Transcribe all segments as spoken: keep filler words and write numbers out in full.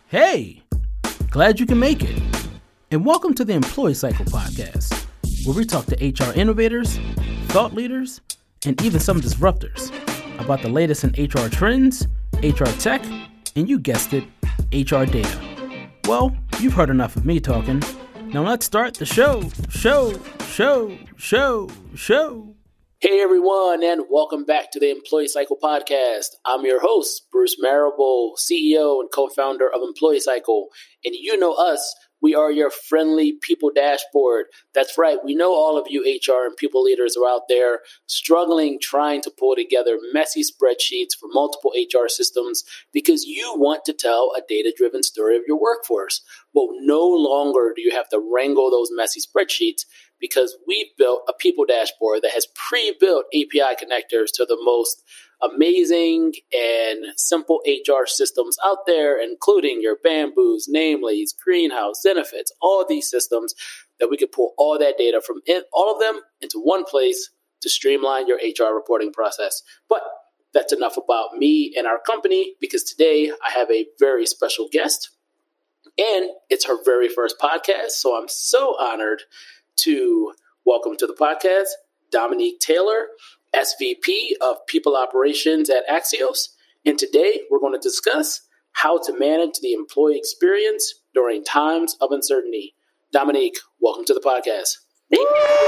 Hey, glad you can make it. And welcome to the Employee Cycle Podcast, where we talk to H R innovators, thought leaders, and even some disruptors about the latest in H R trends, H R tech, and you guessed it, H R data. Well, you've heard enough of me talking. Now let's start the show, show, show, show, show. Hey everyone, and welcome back to the Employee Cycle Podcast. I'm your host, Bruce Marable, C E O and co-founder of Employee Cycle. And you know us, we are your friendly people dashboard. That's right, we know all of you H R and people leaders are out there struggling, trying to pull together messy spreadsheets for multiple H R systems because you want to tell a data-driven story of your workforce. Well, no longer do you have to wrangle those messy spreadsheets, because we've built a people dashboard that has pre-built A P I connectors to the most amazing and simple H R systems out there, including your Bamboos, Namely's, Greenhouse, Zenefits, all of these systems that we could pull all that data from in, all of them into one place to streamline your H R reporting process. But that's enough about me and our company, because today I have a very special guest, and it's her very first podcast, so I'm so honored to welcome to the podcast Dominique Taylor, S V P of People Operations at Axios. And today we're going to discuss how to manage the employee experience during times of uncertainty. Dominique, welcome to the podcast. Thank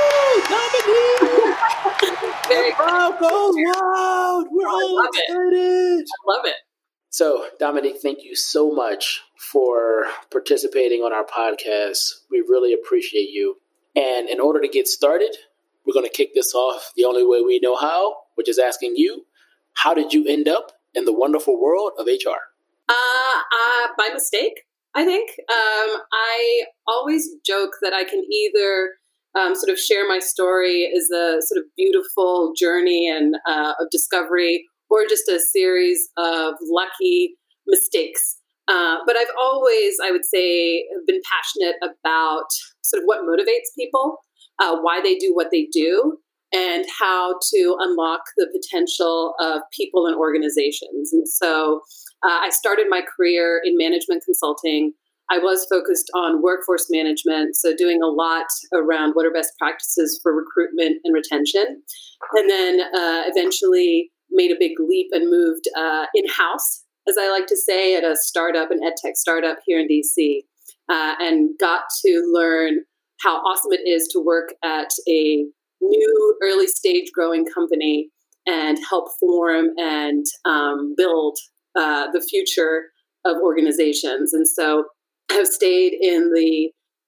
you. Dominique! The crowd goes wild. We're all excited. I love it. So, Dominique, thank you so much for participating on our podcast. We really appreciate you. And in order to get started, we're going to kick this off the only way we know how, which is asking you, how did you end up in the wonderful world of H R? Uh, uh, by mistake, I think. Um, I always joke that I can either um, sort of share my story as a sort of beautiful journey and uh, of discovery, or just a series of lucky mistakes. Uh, but I've always, I would say, been passionate about sort of what motivates people, uh, why they do what they do, and how to unlock the potential of people and organizations. And so uh, I started my career in management consulting. I was focused on workforce management, so doing a lot around what are best practices for recruitment and retention. And then uh, eventually made a big leap and moved uh, in-house, as I like to say, at a startup, an ed tech startup here in D C, uh, and got to learn how awesome it is to work at a new early stage growing company and help form and um, build uh, the future of organizations. And so I have stayed in the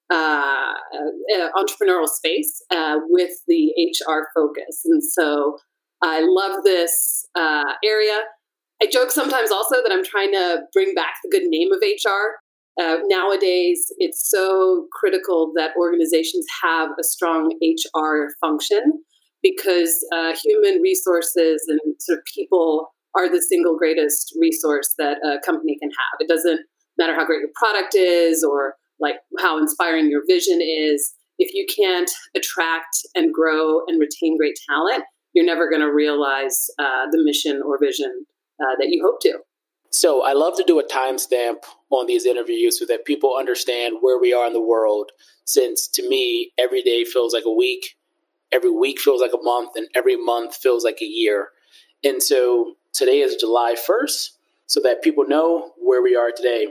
uh, uh, entrepreneurial space uh, with the H R focus. And so I love this uh, area. I joke sometimes also that I'm trying to bring back the good name of H R. Uh, nowadays, it's so critical that organizations have a strong H R function, because uh, human resources and sort of people are the single greatest resource that a company can have. It doesn't matter how great your product is or like how inspiring your vision is. If you can't attract and grow and retain great talent, you're never going to realize uh, the mission or vision Uh, that you hope to. So I love to do a timestamp on these interviews so that people understand where we are in the world, since to me, every day feels like a week, every week feels like a month, and every month feels like a year. And so today is July first, so that people know where we are today.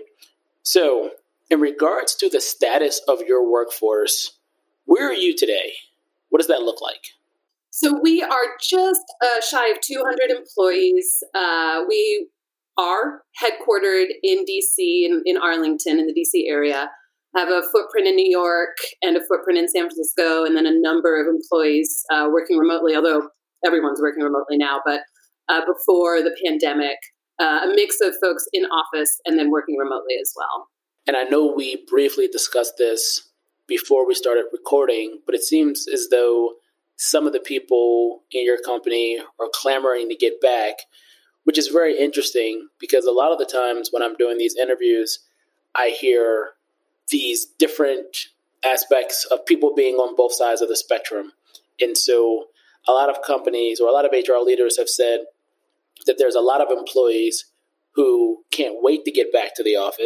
So in regards to the status of your workforce, where are you today? What does that look like? So we are just uh, shy of two hundred employees. Uh, we are headquartered in D C, in, in Arlington, in the D C area. Have a footprint in New York and a footprint in San Francisco, and then a number of employees uh, working remotely, although everyone's working remotely now. But uh, before the pandemic, uh, a mix of folks in office and then working remotely as well. And I know we briefly discussed this before we started recording, but it seems as though some of the people in your company are clamoring to get back, which is very interesting, because a lot of the times when I'm doing these interviews, I hear these different aspects of people being on both sides of the spectrum. And so a lot of companies or a lot of H R leaders have said that there's a lot of employees who can't wait to get back to the office,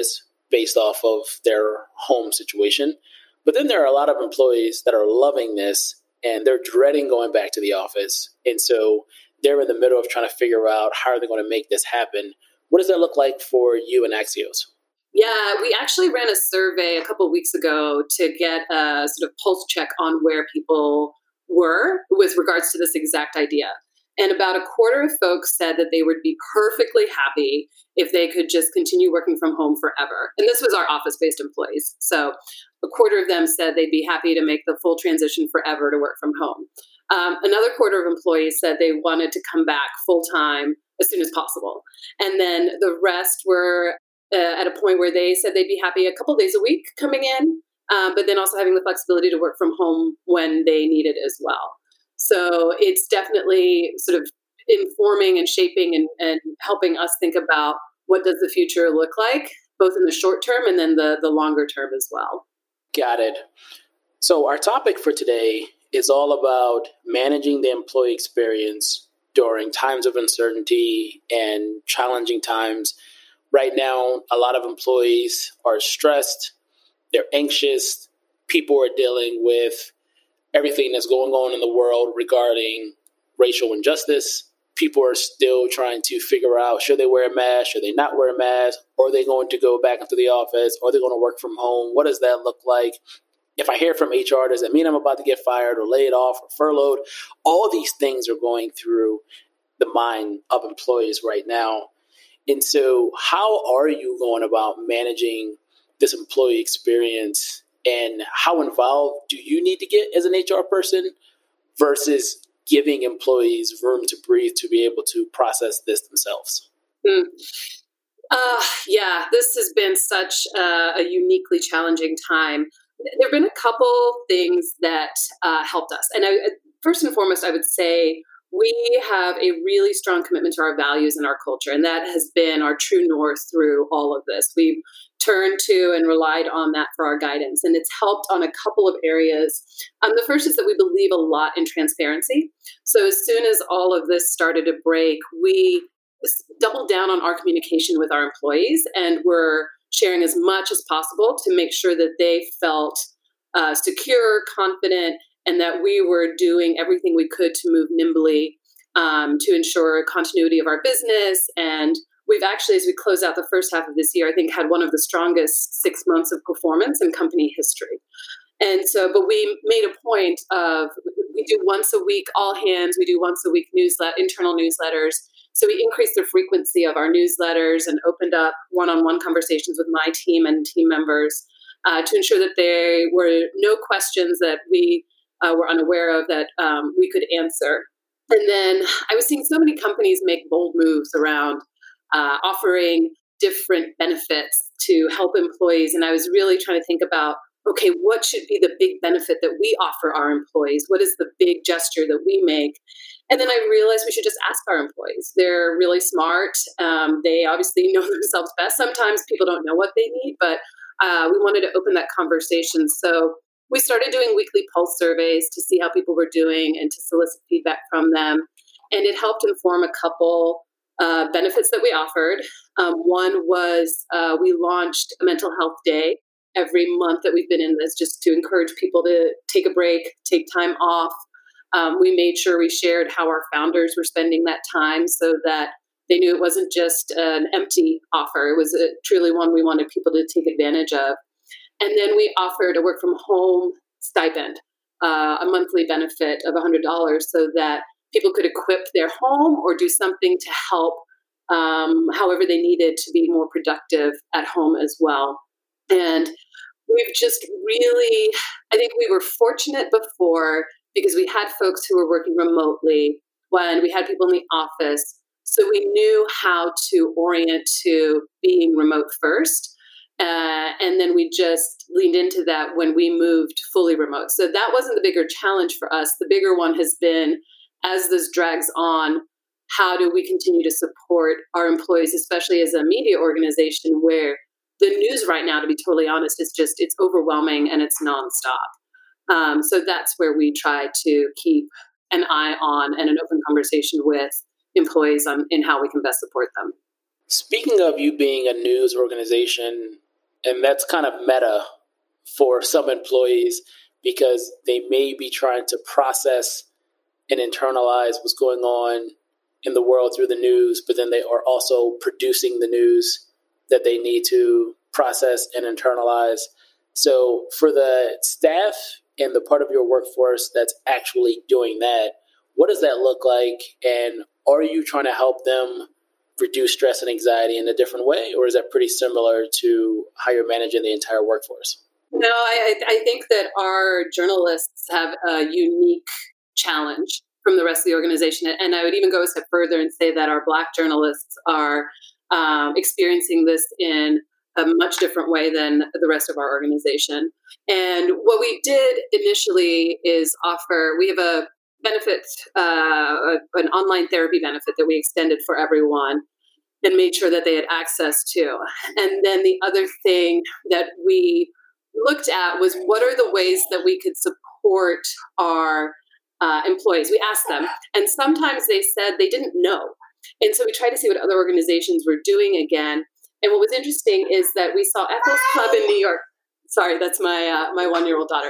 based off of their home situation. But then there are a lot of employees that are loving this and they're dreading going back to the office. And so they're in the middle of trying to figure out how are they going to make this happen. What does that look like for you and Axios? Yeah, we actually ran a survey a couple of weeks ago to get a sort of pulse check on where people were with regards to this exact idea. And about a quarter of folks said that they would be perfectly happy if they could just continue working from home forever. And this was our office-based employees. So a quarter of them said they'd be happy to make the full transition forever to work from home. Um, another quarter of employees said they wanted to come back full-time as soon as possible. And then the rest were uh, at a point where they said they'd be happy a couple days a week coming in, um, but then also having the flexibility to work from home when they need it as well. So it's definitely sort of informing and shaping and, and helping us think about what does the future look like, both in the short term and then the, the longer term as well. Got it. So our topic for today is all about managing the employee experience during times of uncertainty and challenging times. Right now, a lot of employees are stressed, they're anxious, people are dealing with everything that's going on in the world regarding racial injustice. People are still trying to figure out, should they wear a mask? Should they not wear a mask? Or are they going to go back into the office? Or are they going to work from home? What does that look like? If I hear from H R, does that mean I'm about to get fired or laid off or furloughed? All of these things are going through the mind of employees right now. And so how are you going about managing this employee experience? And how involved do you need to get as an H R person versus giving employees room to breathe to be able to process this themselves? Mm. Uh, yeah, this has been such uh, a uniquely challenging time. There have been a couple things that uh, helped us. And I, first and foremost, I would say we have a really strong commitment to our values and our culture. And that has been our true north through all of this. We've turned to and relied on that for our guidance. And it's helped on a couple of areas. Um, the first is that we believe a lot in transparency. So as soon as all of this started to break, we doubled down on our communication with our employees and were sharing as much as possible to make sure that they felt uh, secure, confident, and that we were doing everything we could to move nimbly um, to ensure continuity of our business. And we've actually, as we close out the first half of this year, I think had one of the strongest six months of performance in company history. And so, but we made a point of, we do once a week, all hands, we do once a week newsletter, internal newsletters. So we increased the frequency of our newsletters and opened up one-on-one conversations with my team and team members uh, to ensure that there were no questions that we uh, were unaware of that um, we could answer. And then I was seeing so many companies make bold moves around uh, offering different benefits to help employees. And I was really trying to think about, okay, what should be the big benefit that we offer our employees? What is the big gesture that we make? And then I realized we should just ask our employees. They're really smart. Um, they obviously know themselves best. Sometimes people don't know what they need, but uh, we wanted to open that conversation. So we started doing weekly pulse surveys to see how people were doing and to solicit feedback from them. And it helped inform a couple uh, benefits that we offered. Um, one was uh, we launched a mental health day every month that we've been in this, just to encourage people to take a break, take time off. Um, we made sure we shared how our founders were spending that time so that they knew it wasn't just an empty offer. It was a, truly one we wanted people to take advantage of. And then we offered a work from home stipend, uh, a monthly benefit of one hundred dollars so that people could equip their home or do something to help um, however they needed to be more productive at home as well. And we've just really, I think we were fortunate before because we had folks who were working remotely when we had people in the office. So we knew how to orient to being remote first. Uh, and then we just leaned into that when we moved fully remote. So that wasn't the bigger challenge for us. The bigger one has been, as this drags on, how do we continue to support our employees, especially as a media organization where the news right now, to be totally honest, is just, it's overwhelming and it's nonstop. Um, so that's where we try to keep an eye on and an open conversation with employees on in how we can best support them. Speaking of you being a news organization And that's kind of meta for some employees because they may be trying to process and internalize what's going on in the world through the news, but then they are also producing the news that they need to process and internalize. So for the staff and the part of your workforce that's actually doing that, what does that look like? And are you trying to help them reduce stress and anxiety in a different way? Or is that pretty similar to how you're managing the entire workforce? No, I, I think that our journalists have a unique challenge from the rest of the organization. And I would even go a step further and say that our Black journalists are um, experiencing this in a much different way than the rest of our organization. And what we did initially is offer, we have a benefit, uh, an online therapy benefit that we extended for everyone and made sure that they had access to. And then the other thing that we looked at was what are the ways that we could support our uh, employees. We asked them, and sometimes they said they didn't know. And so we tried to see what other organizations were doing again. And what was interesting is that we saw Ethel's Club in New York. Sorry, that's my uh, my one-year-old daughter.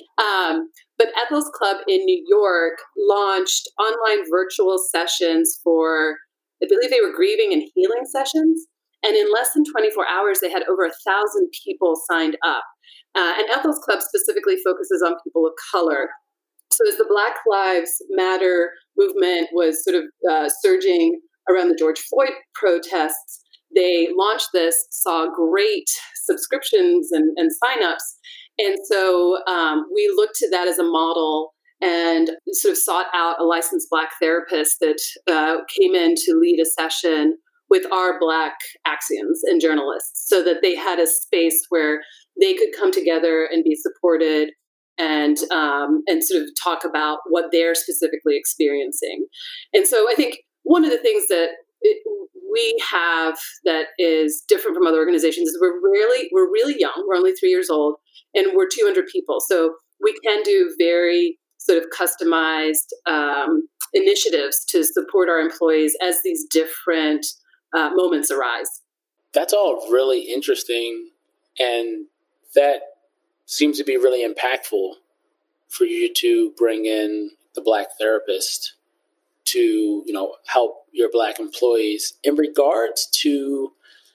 Um, but Ethel's Club in New York launched online virtual sessions for, I believe they were grieving and healing sessions. And in less than twenty-four hours, they had over a thousand people signed up. Uh, and Ethel's Club specifically focuses on people of color. So as the Black Lives Matter movement was sort of uh, surging around the George Floyd protests, they launched this, saw great subscriptions and, and signups. And so um, we looked to that as a model and sort of sought out a licensed Black therapist that uh, came in to lead a session with our Black Axians and journalists so that they had a space where they could come together and be supported and um, and sort of talk about what they're specifically experiencing. And so I think one of the things that it, we have that is different from other organizations is we're really we're really young. We're only three years old, and we're two hundred people. So we can do very sort of customized um, initiatives to support our employees as these different uh, moments arise. That's all really interesting, and that seems to be really impactful for you to bring in the Black therapist to, you know, help your Black employees in regards to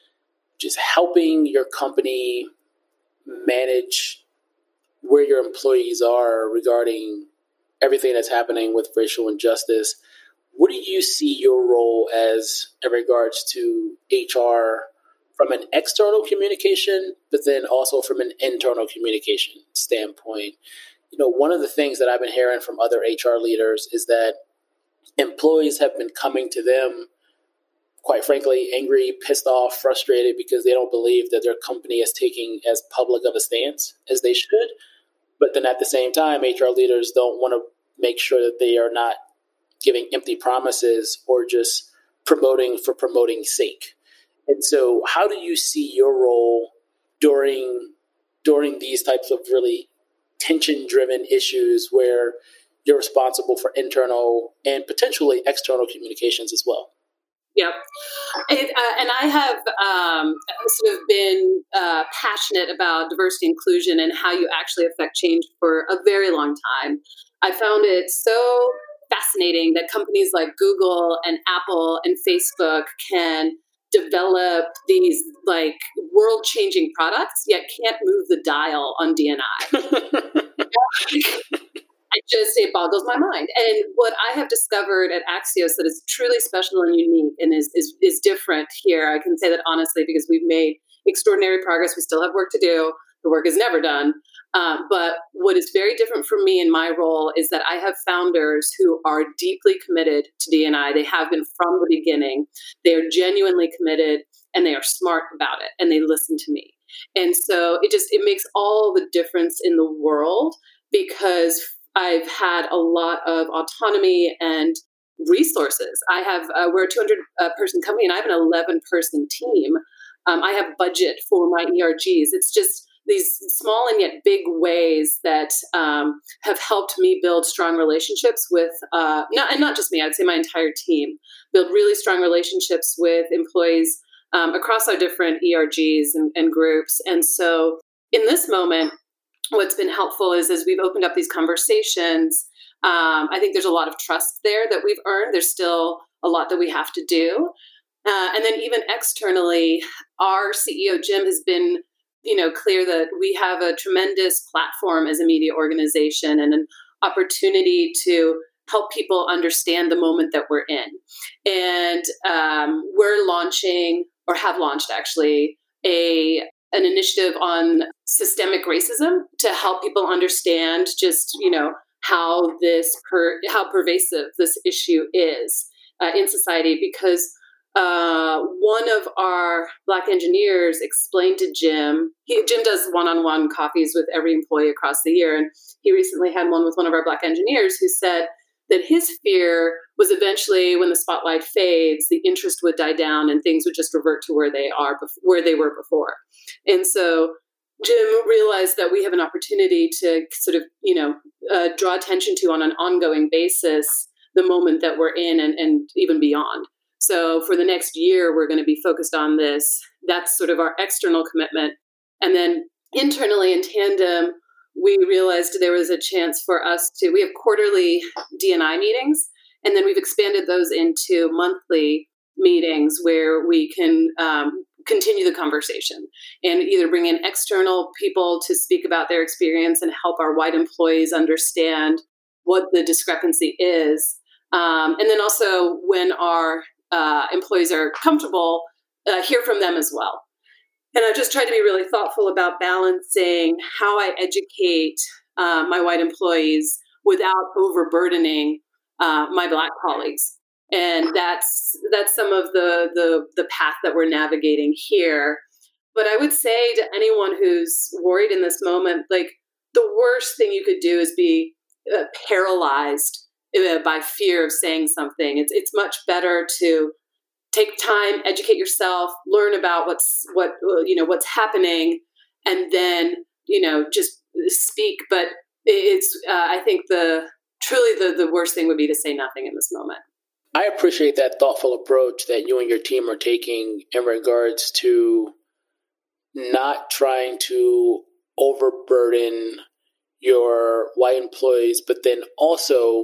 just helping your company manage where your employees are regarding everything that's happening with racial injustice. What do you see your role as in regards to H R from an external communication, but then also from an internal communication standpoint? You know, one of the things that I've been hearing from other H R leaders is that employees have been coming to them, quite frankly, angry, pissed off, frustrated because they don't believe that their company is taking as public of a stance as they should. But then at the same time, H R leaders don't want to make sure that they are not giving empty promises or just promoting for promoting's sake. And so how do you see your role during during these types of really tension-driven issues where you're responsible for internal and potentially external communications as well? Yep. It, uh, and I have um, sort of been uh, passionate about diversity inclusion and how you actually affect change for a very long time. I found it so fascinating that companies like Google and Apple and Facebook can develop these like world-changing products, yet can't move the dial on D and I. It just, it boggles my mind. And what I have discovered at Axios that is truly special and unique and is, is, is different here, I can say that honestly, because we've made extraordinary progress. We still have work to do. The work is never done. Um, but what is very different for me in my role is that I have founders who are deeply committed to D and I. They have been from the beginning. They are genuinely committed and they are smart about it and they listen to me. And so it just, it makes all the difference in the world because I've had a lot of autonomy and resources. I have, uh, we're a two hundred uh, person company and I have an eleven person team. Um, I have budget for my E R Gs. It's just these small and yet big ways that um, have helped me build strong relationships with, uh, not, and not just me, I'd say my entire team, build really strong relationships with employees um, across our different E R Gs and, and groups. And so in this moment, what's been helpful is as we've opened up these conversations, um, I think there's a lot of trust there that we've earned. There's still a lot that we have to do. Uh, and then even externally, our C E O, Jim, has been, you know, clear that we have a tremendous platform as a media organization and an opportunity to help people understand the moment that we're in. And um, we're launching, or have launched actually, a an initiative on systemic racism to help people understand just, you know, how this per, how pervasive this issue is uh, in society. Because uh, one of our Black engineers explained to Jim, he, Jim does one-on-one coffees with every employee across the year, and he recently had one with one of our Black engineers who said that his fear was eventually when the spotlight fades, the interest would die down and things would just revert to where they are, where they were before. And so Jim realized that we have an opportunity to sort of, you know, uh, draw attention to on an ongoing basis the moment that we're in and, and even beyond. So for the next year, we're going to be focused on this. That's sort of our external commitment. And then internally in tandem, we realized there was a chance for us to, we have quarterly D and I meetings, and then we've expanded those into monthly meetings where we can um, continue the conversation and either bring in external people to speak about their experience and help our white employees understand what the discrepancy is. Um, and then also when our uh, employees are comfortable, uh, hear from them as well. And I've just tried to be really thoughtful about balancing how I educate uh, my white employees without overburdening uh, my Black colleagues. And that's that's some of the, the the path that we're navigating here. But I would say to anyone who's worried in this moment, like the worst thing you could do is be uh, paralyzed uh, by fear of saying something. It's it's much better to take time, educate yourself, learn about what's what you know what's happening, and then you know just speak. But it's uh, I think the truly the the worst thing would be to say nothing in this moment. I appreciate that thoughtful approach that you and your team are taking in regards to not trying to overburden your white employees, but then also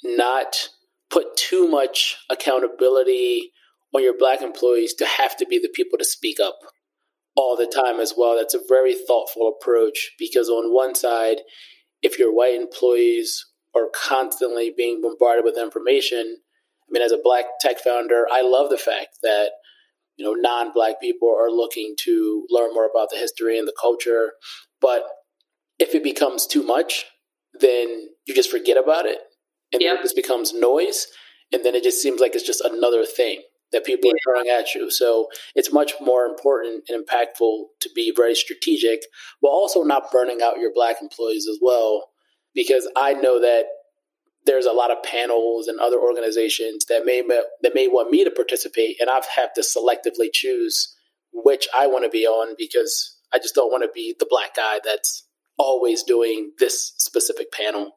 not put too much accountability on your Black employees to have to be the people to speak up all the time as well. That's a very thoughtful approach, because on one side, if your white employees are constantly being bombarded with information, I mean, as a Black tech founder, I love the fact that, you know, non-Black people are looking to learn more about the history and the culture. But if it becomes too much, then you just forget about it. And yep. Then it just becomes noise. And then it just seems like it's just another thing that people yeah. are throwing at you. So it's much more important and impactful to be very strategic, while also not burning out your Black employees as well. Because I know that there's a lot of panels and other organizations that may that may want me to participate, and I've had to selectively choose which I want to be on, because I just don't want to be the Black guy that's always doing this specific panel.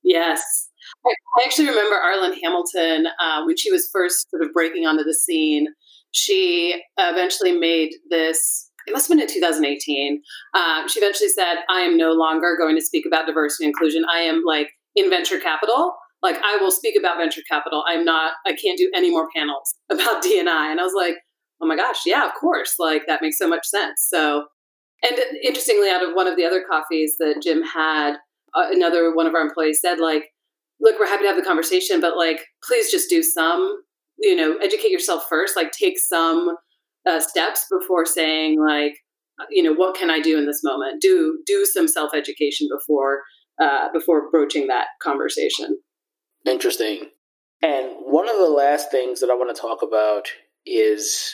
Yes. I, I actually remember Arlen Hamilton, uh, when she was first sort of breaking onto the scene. She eventually made this, it must have been in two thousand eighteen. Uh, she eventually said, I am no longer going to speak about diversity and inclusion. I am like in venture capital. Like I will speak about venture capital. I'm not, I can't do any more panels about D and I. And I was like, oh my gosh, yeah, of course. Like that makes so much sense. So, and interestingly, out of one of the other coffees that Jim had, uh, another one of our employees said, like, look, we're happy to have the conversation, but like, please just do some, you know, educate yourself first, like take some uh, steps before saying like, you know, what can I do in this moment? Do, do some self-education before, uh, before broaching that conversation. Interesting. And one of the last things that I want to talk about is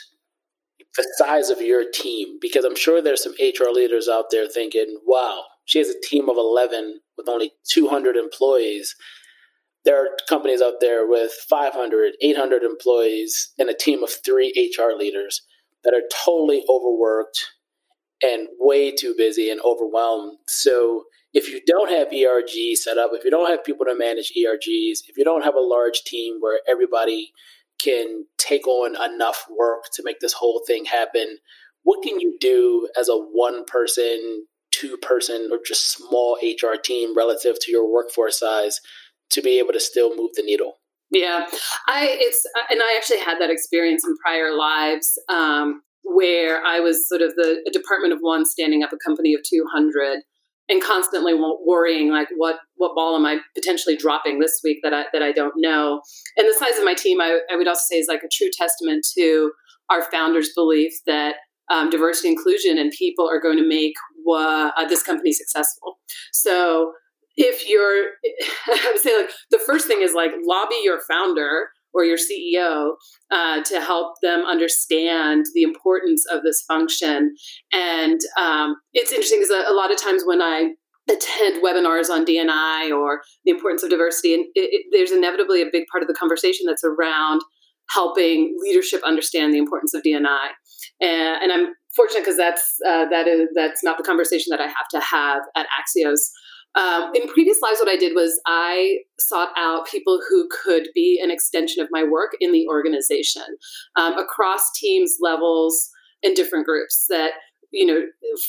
the size of your team, because I'm sure there's some H R leaders out there thinking, wow, she has a team of eleven with only two hundred employees. There are companies out there with five hundred, eight hundred employees and a team of three H R leaders that are totally overworked and way too busy and overwhelmed. So if you don't have E R G set up, if you don't have people to manage E R Gs, if you don't have a large team where everybody can take on enough work to make this whole thing happen. What can you do as a one person, two person, or just small H R team relative to your workforce size to be able to still move the needle? Yeah, I it's and I actually had that experience in prior lives um, where I was sort of the department of one standing up a company of two hundred and constantly worrying like what what ball am I potentially dropping this week that I that I don't know. And the size of my team, I, I would also say, is like a true testament to our founders' belief that um, diversity, inclusion, and people are going to make what, uh, this company successful. So if you're, I would say like the first thing is like lobby your founder or your C E O uh, to help them understand the importance of this function. And um, it's interesting because a, a lot of times when I attend webinars on D and I or the importance of diversity, and it, it, there's inevitably a big part of the conversation that's around helping leadership understand the importance of D and I. And, and I'm fortunate because that's uh, that is that's not the conversation that I have to have at Axios. Um, in previous lives, what I did was I sought out people who could be an extension of my work in the organization um, across teams, levels, and different groups that, you know,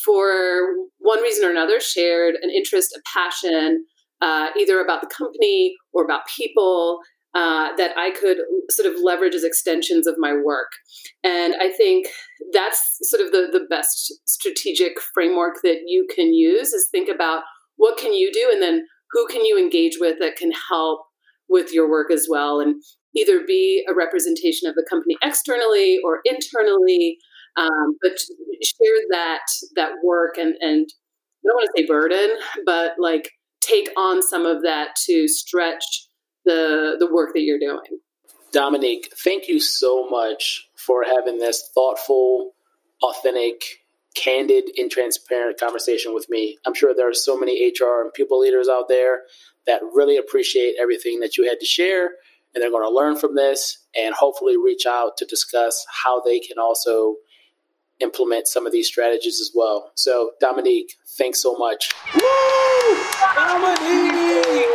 for one reason or another, shared an interest, a passion, uh, either about the company or about people uh, that I could sort of leverage as extensions of my work. And I think that's sort of the, the best strategic framework that you can use is think about what can you do? And then who can you engage with that can help with your work as well? And either be a representation of the company externally or internally, um, but share that that work and, and I don't want to say burden, but like take on some of that to stretch the the work that you're doing. Dominique, thank you so much for having this thoughtful, authentic, candid and transparent conversation with me. I'm sure there are so many H R and people leaders out there that really appreciate everything that you had to share, and they're going to learn from this and hopefully reach out to discuss how they can also implement some of these strategies as well. So, Dominique, thanks so much. Woo! Dominique!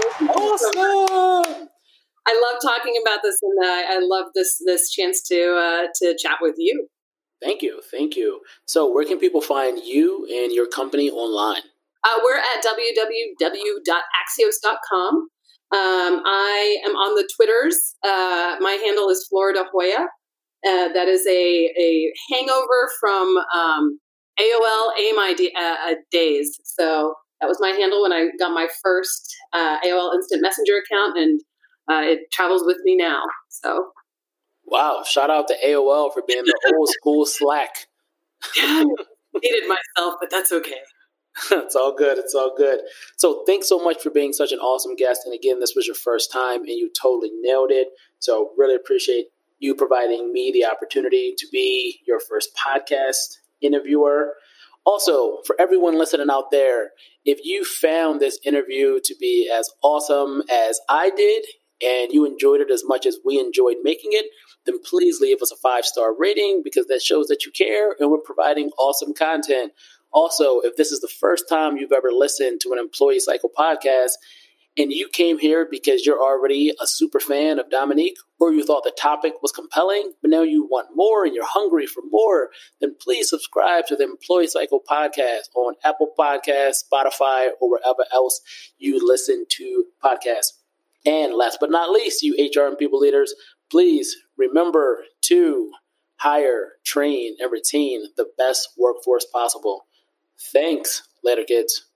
Awesome! I love talking about this, and uh, I love this this chance to uh, to chat with you. Thank you. Thank you. So where can people find you and your company online? Uh, we're at w w w dot axios dot com. Um, I am on the Twitters. Uh, my handle is Florida Hoya. Uh, that is a, a hangover from um, A O L A M I D, uh, days. So that was my handle when I got my first uh, A O L Instant Messenger account, and uh, it travels with me now. So. Wow. Shout out to A O L for being the old school Slack. I hated myself, but that's okay. It's all good. It's all good. So thanks so much for being such an awesome guest. And again, this was your first time and you totally nailed it. So really appreciate you providing me the opportunity to be your first podcast interviewer. Also, for everyone listening out there, if you found this interview to be as awesome as I did and you enjoyed it as much as we enjoyed making it, then please leave us a five-star rating because that shows that you care and we're providing awesome content. Also, if this is the first time you've ever listened to an Employee Cycle podcast and you came here because you're already a super fan of Dominique or you thought the topic was compelling, but now you want more and you're hungry for more, then please subscribe to the Employee Cycle podcast on Apple Podcasts, Spotify, or wherever else you listen to podcasts. And last but not least, you H R and people leaders, please remember to hire, train, and retain the best workforce possible. Thanks. Later, kids.